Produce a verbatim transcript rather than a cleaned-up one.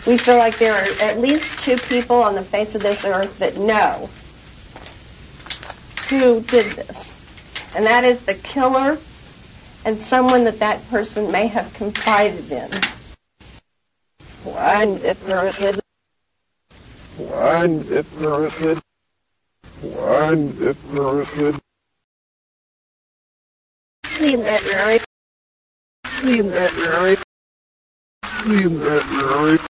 We feel like there are at least two people on the face of this earth that know who did this. And that is the killer and someone that that person may have confided in. One person. One person. One person. Seen that right? Seen that right? Seen that right?